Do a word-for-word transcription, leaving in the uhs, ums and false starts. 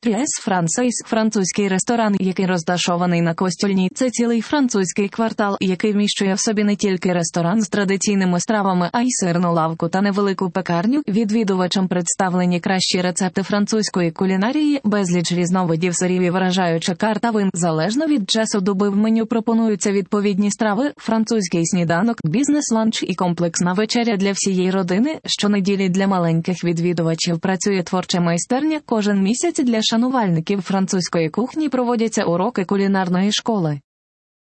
П'єс Франсейс – французький ресторан, який розташований на Костюльній. Це цілий французький квартал, який вміщує в собі не тільки ресторан з традиційними стравами, а й сирну лавку та невелику пекарню. Відвідувачам представлені кращі рецепти французької кулінарії, безліч різновидів сирів і вражаюча карта вин. Залежно від часу доби в меню пропонуються відповідні страви, французький сніданок, бізнес-ланч і комплексна вечеря для всієї родини. Щонеділі для маленьких відвідувачів працює творча майстерня. Кожен місяць для шанувальників французької кухні проводяться уроки кулінарної школи.